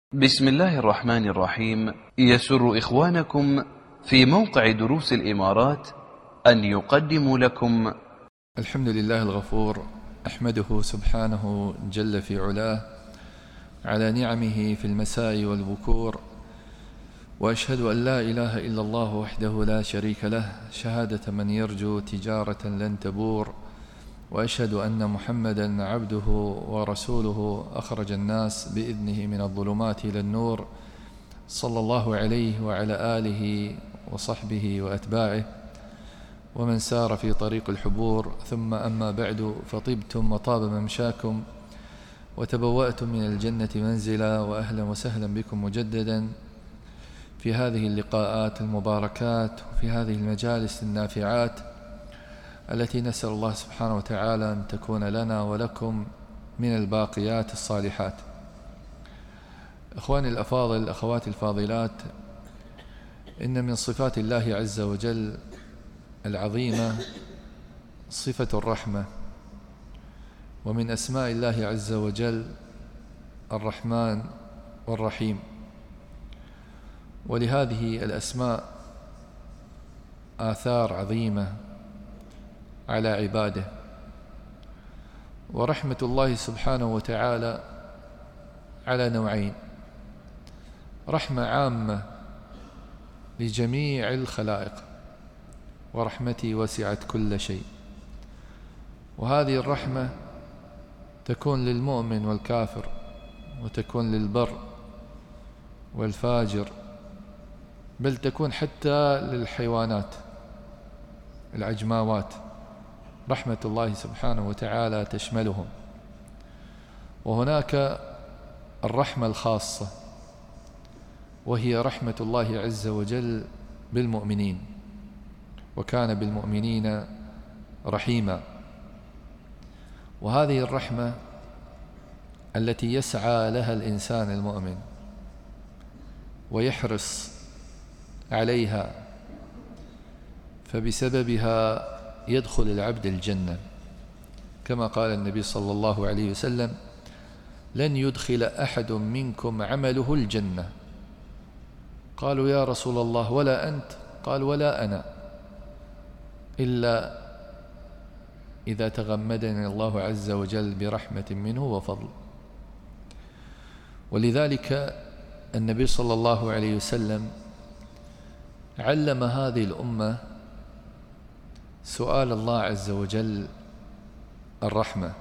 بسم الله الرحمن الرحيم. يسر إخوانكم في موقع دروس الإمارات أن يقدموا لكم الحمد لله الغفور، أحمده سبحانه جل في علاه على نعمه في المساء والبكور، وأشهد أن لا إله إلا الله وحده لا شريك له شهادة من يرجو تجارة لن تبور، وأشهد أن محمدا عبده ورسوله أخرج الناس بإذنه من الظلمات إلى النور، صلى الله عليه وعلى آله وصحبه وأتباعه ومن سار في طريق الحبور. ثم أما بعد، فطبتم وطاب ممشاكم وتبوأتم من الجنة منزلا، وأهلا وسهلا بكم مجددا في هذه اللقاءات المباركات وفي هذه المجالس النافعات التي نسأل الله سبحانه وتعالى أن تكون لنا ولكم من الباقيات الصالحات. إخواني الأفاضل، أخواتي الفاضلات، إن من صفات الله عز وجل العظيمة صفة الرحمة، ومن أسماء الله عز وجل الرحمن والرحيم، ولهذه الأسماء آثار عظيمة على عباده. ورحمة الله سبحانه وتعالى على نوعين: رحمة عامة لجميع الخلائق، ورحمتي وسعت كل شيء، وهذه الرحمة تكون للمؤمن والكافر، وتكون للبر والفاجر، بل تكون حتى للحيوانات العجماوات. رحمة الله سبحانه وتعالى تشملهم. وهناك الرحمة الخاصة، وهي رحمة الله عز وجل بالمؤمنين، وكان بالمؤمنين رحيما. وهذه الرحمة التي يسعى لها الإنسان المؤمن ويحرص عليها، فبسببها يدخل العبد الجنة، كما قال النبي صلى الله عليه وسلم: لن يدخل أحد منكم عمله الجنة. قالوا: يا رسول الله ولا أنت؟ قال: ولا أنا، إلا إذا تغمدني الله عز وجل برحمة منه وفضل. ولذلك النبي صلى الله عليه وسلم علم هذه الأمة سؤال الله عز وجل الرحمة.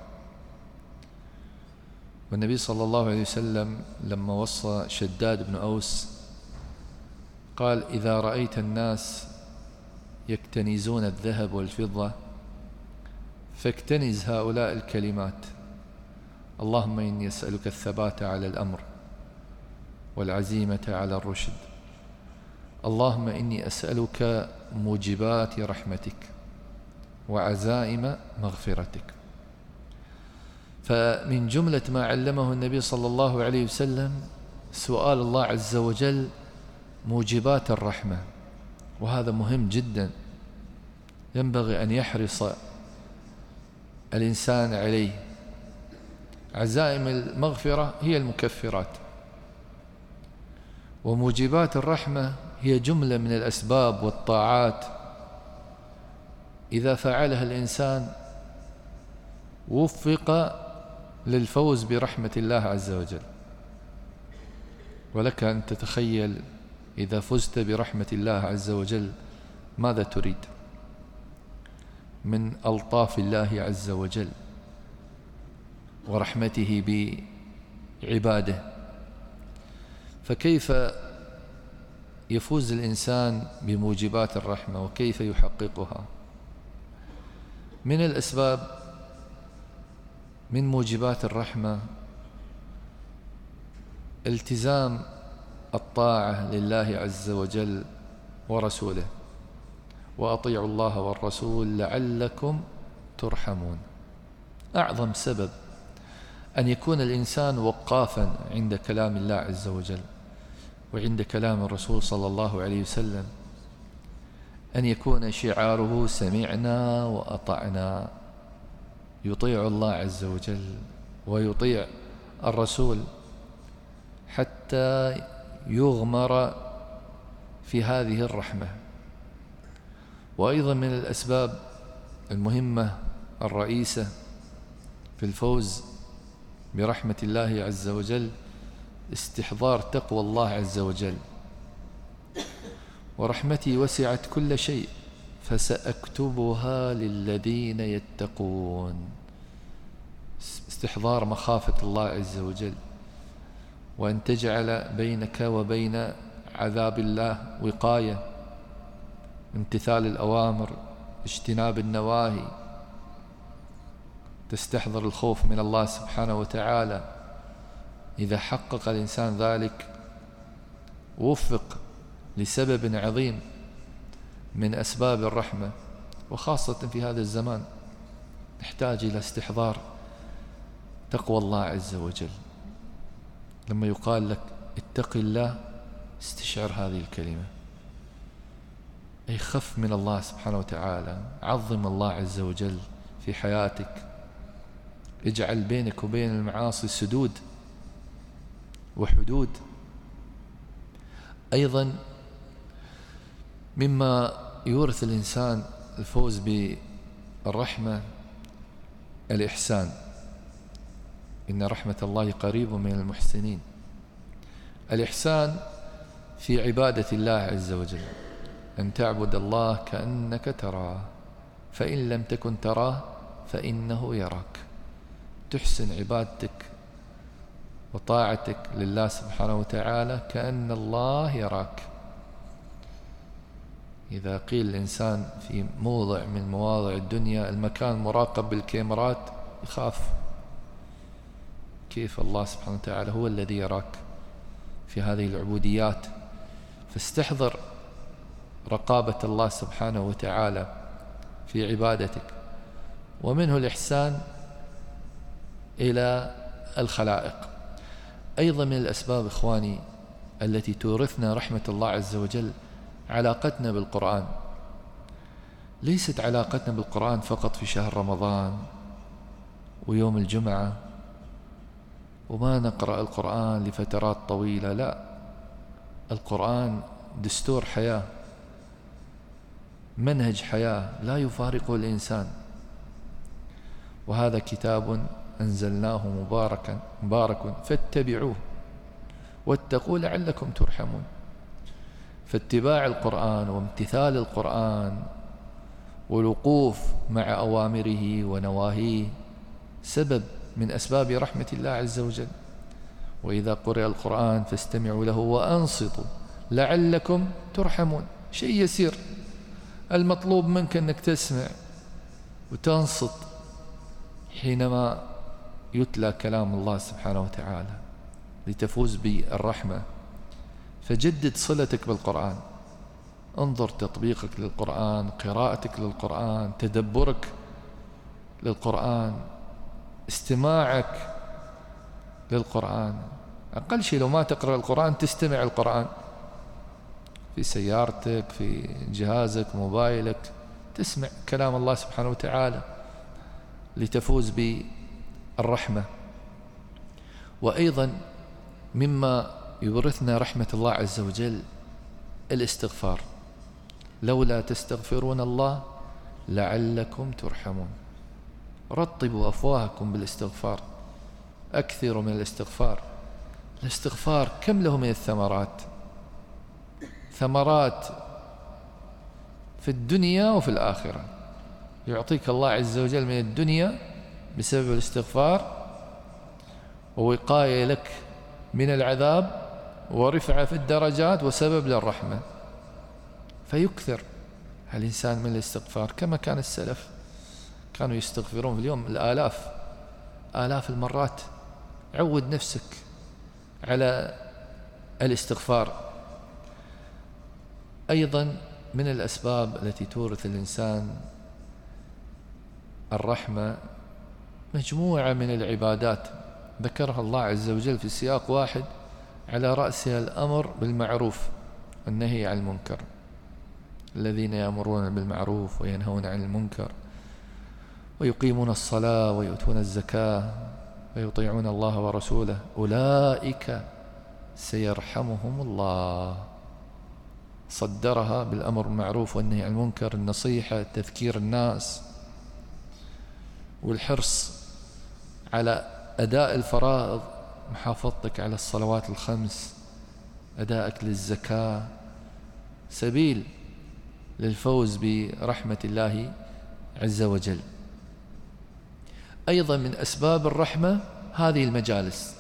والنبي صلى الله عليه وسلم لما وصى شداد بن أوس قال: إذا رأيت الناس يكتنزون الذهب والفضة فاكتنز هؤلاء الكلمات: اللهم إني أسألك الثبات على الأمر والعزيمة على الرشد، اللهم إني أسألك موجبات رحمتك وعزائم مغفرتك. فمن جملة ما علمه النبي صلى الله عليه وسلم سؤال الله عز وجل موجبات الرحمة، وهذا مهم جدا، ينبغي أن يحرص الإنسان عليه. عزائم المغفرة هي المكفرات، وموجبات الرحمة هي جملة من الأسباب والطاعات إذا فعلها الإنسان وفق للفوز برحمة الله عز وجل. ولك أن تتخيل إذا فزت برحمة الله عز وجل ماذا تريد من ألطاف الله عز وجل ورحمته بعباده. فكيف يفوز الإنسان بموجبات الرحمة وكيف يحققها؟ من الأسباب من موجبات الرحمة التزام الطاعة لله عز وجل ورسوله: وأطيعوا الله والرسول لعلكم ترحمون. أعظم سبب أن يكون الإنسان وقافا عند كلام الله عز وجل وعند كلام الرسول صلى الله عليه وسلم أن يكون شعاره: سمعنا وأطعنا. يطيع الله عز وجل ويطيع الرسول حتى يغمر في هذه الرحمة. وأيضا من الأسباب المهمة الرئيسة في الفوز برحمة الله عز وجل استحضار تقوى الله عز وجل. ورحمتي وسعت كل شيء فسأكتبها للذين يتقون. استحضار مخافة الله عز وجل، وأن تجعل بينك وبين عذاب الله وقاية، امتثال الأوامر، اجتناب النواهي، تستحضر الخوف من الله سبحانه وتعالى. إذا حقق الإنسان ذلك وفق لسبب عظيم من أسباب الرحمة، وخاصة في هذا الزمان نحتاج إلى استحضار تقوى الله عز وجل. لما يقال لك اتق الله استشعر هذه الكلمة، أي خف من الله سبحانه وتعالى، عظم الله عز وجل في حياتك، اجعل بينك وبين المعاصي سدود وحدود. أيضا مما يورث الإنسان الفوز بالرحمة الإحسان، إن رحمة الله قريب من المحسنين. الإحسان في عبادة الله عز وجل، أن تعبد الله كأنك تراه فإن لم تكن تراه فإنه يراك. تحسن عبادتك وطاعتك لله سبحانه وتعالى كأن الله يراك. إذا قيل الإنسان في موضع من مواضع الدنيا المكان مراقب بالكاميرات يخاف، كيف الله سبحانه وتعالى هو الذي يراك في هذه العبوديات؟ فاستحضر رقابة الله سبحانه وتعالى في عبادتك. ومنه الإحسان إلى الخلائق. أيضا من الأسباب إخواني التي تورثنا رحمة الله عز وجل علاقتنا بالقرآن. ليست علاقتنا بالقرآن فقط في شهر رمضان ويوم الجمعة وما نقرأ القرآن لفترات طويلة، لا، القرآن دستور حياة، منهج حياة لا يفارقه الإنسان. وهذا كتاب أنزلناه مبارك فاتبعوه واتقوا لعلكم ترحمون. فاتباع القرآن وامتثال القرآن والوقوف مع أوامره ونواهيه سبب من أسباب رحمة الله عز وجل. وإذا قرئ القرآن فاستمعوا له وأنصتوا لعلكم ترحمون. شيء يسير، المطلوب منك أنك تسمع وتنصت حينما يتلى كلام الله سبحانه وتعالى لتفوز بالرحمة. فجدد صلتك بالقرآن، انظر تطبيقك للقرآن، قراءتك للقرآن، تدبرك للقرآن، استماعك للقرآن. أقل شيء لو ما تقرأ القرآن تستمع القرآن في سيارتك، في جهازك، موبايلك، تسمع كلام الله سبحانه وتعالى لتفوز بالرحمة. وأيضا مما يورثنا رحمة الله عز وجل الاستغفار. لولا تستغفرون الله لعلكم ترحمون. رطبوا أفواهكم بالاستغفار، أكثروا من الاستغفار. الاستغفار كم له من الثمرات، ثمرات في الدنيا وفي الآخرة. يعطيك الله عز وجل من الدنيا بسبب الاستغفار، ووقاية لك من العذاب، ورفعة في الدرجات، وسبب للرحمة. فيكثر الإنسان من الاستغفار كما كان السلف، كانوا يستغفرون في اليوم آلاف المرات. عود نفسك على الاستغفار. أيضا من الأسباب التي تورث الإنسان الرحمة مجموعة من العبادات ذكرها الله عز وجل في سياق واحد، على رأسها الأمر بالمعروف والنهي عن المنكر. الذين يأمرون بالمعروف وينهون عن المنكر ويقيمون الصلاة ويؤتون الزكاة ويطيعون الله ورسوله أولئك سيرحمهم الله. صدرها بالأمر بالمعروف والنهي عن المنكر، النصيحة، تذكير الناس، والحرص على أداء الفرائض، محافظتك على الصلوات الخمس، أدائك للزكاة، سبيل للفوز برحمة الله عز وجل. أيضا من أسباب الرحمة هذه المجالس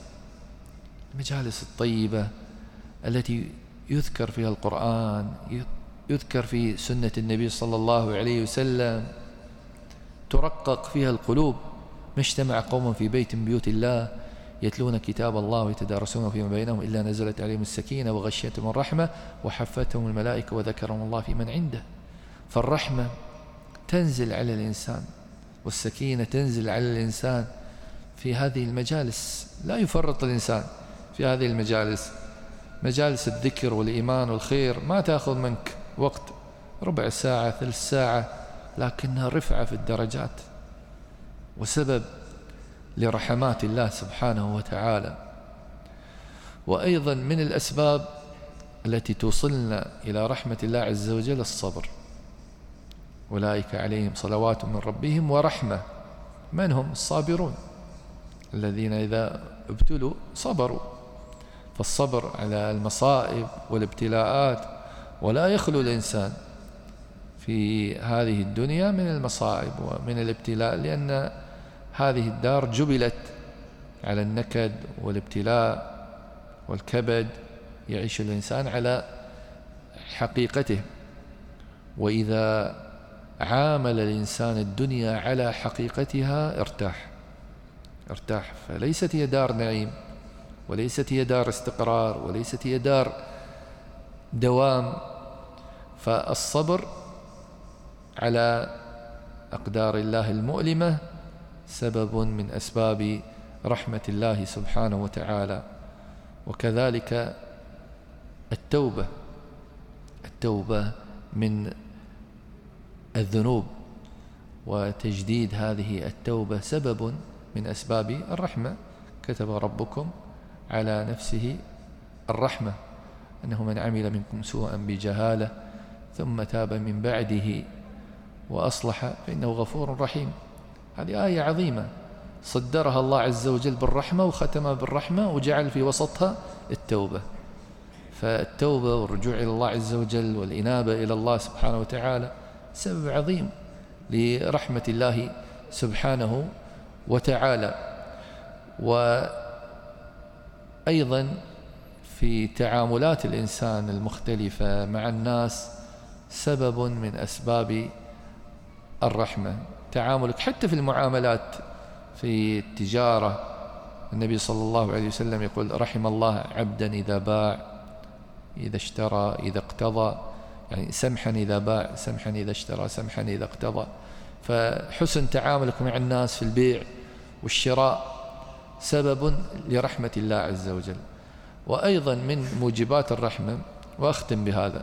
الطيبة التي يذكر فيها القرآن، يذكر في سنة النبي صلى الله عليه وسلم، ترقق فيها القلوب. ما اجتمع قوم في بيت من بيوت الله يتلون كتاب الله ويتدارسونه فيما بينهم إلا نزلت عليهم السكينة وغشيتهم الرحمة وحفتهم الملائكة وذكرهم الله في من عنده. فالرحمة تنزل على الإنسان والسكينة تنزل على الإنسان في هذه المجالس. لا يفرط الإنسان في هذه المجالس، مجالس الذكر والإيمان والخير، ما تأخذ منك وقت، ربع ساعة، ثلث ساعة، لكنها رفعة في الدرجات وسبب لرحمات الله سبحانه وتعالى. وأيضا من الأسباب التي توصلنا إلى رحمة الله عز وجل الصبر. أولئك عليهم صلوات من ربهم ورحمة. من هم؟ الصابرون الذين إذا ابتلوا صبروا. فالصبر على المصائب والابتلاءات، ولا يخلو الإنسان في هذه الدنيا من المصائب ومن الابتلاء، لأن هذه الدار جبلت على النكد والابتلاء والكبد، يعيش الإنسان على حقيقته. وإذا عامل الإنسان الدنيا على حقيقتها ارتاح. فليست هي دار نعيم، وليست هي دار استقرار، وليست هي دار دوام. فالصبر على أقدار الله المؤلمة سبب من أسباب رحمة الله سبحانه وتعالى. وكذلك التوبة من الذنوب، وتجديد هذه التوبة سبب من أسباب الرحمة. كتب ربكم على نفسه الرحمة أنه من عمل منكم سوءا بجهالة ثم تاب من بعده وأصلح فإنه غفور رحيم. هذه آية عظيمة صدرها الله عز وجل بالرحمة وختمها بالرحمة وجعل في وسطها التوبة. فالتوبة والرجوع إلى الله عز وجل والإنابة إلى الله سبحانه وتعالى سبب عظيم لرحمة الله سبحانه وتعالى. وأيضا في تعاملات الإنسان المختلفة مع الناس سبب من أسباب الرحمة. تعاملك حتى في المعاملات في التجارة، النبي صلى الله عليه وسلم يقول رحم الله عبدا إذا باع، إذا اشترى، إذا اقتضى، يعني سمحا إذا باع، سمحا إذا اشترى، سمحا إذا اقتضى. فحسن تعاملك مع الناس في البيع والشراء سبب لرحمة الله عز وجل. وأيضا من موجبات الرحمة، وأختم بهذا،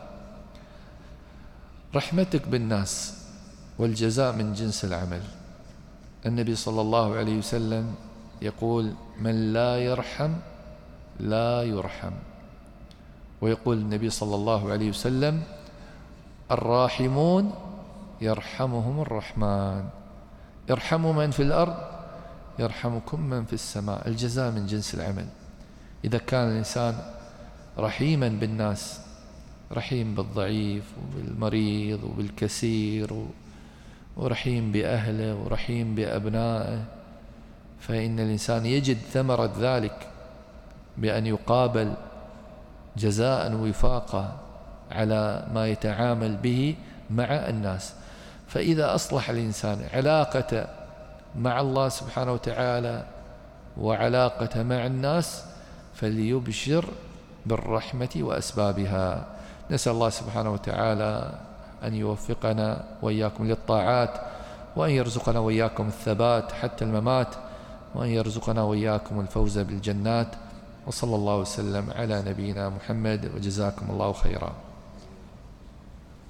رحمتك بالناس والجزاء من جنس العمل. النبي صلى الله عليه وسلم يقول من لا يرحم لا يرحم. ويقول النبي صلى الله عليه وسلم الراحمون يرحمهم الرحمن، ارحموا من في الأرض يرحمكم من في السماء. الجزاء من جنس العمل. إذا كان الإنسان رحيما بالناس، رحيم بالضعيف وبالمريض وبالكسير ورحيم بأهله ورحيم بأبنائه، فإن الإنسان يجد ثمرة ذلك بأن يقابل جزاء وفاقا على ما يتعامل به مع الناس. فإذا أصلح الإنسان علاقته مع الله سبحانه وتعالى وعلاقته مع الناس فليبشر بالرحمة وأسبابها. نسأل الله سبحانه وتعالى أن يوفقنا وإياكم للطاعات، وأن يرزقنا وإياكم الثبات حتى الممات، وأن يرزقنا وإياكم الفوز بالجنات. وصلى الله وسلم على نبينا محمد، وجزاكم الله خيرا.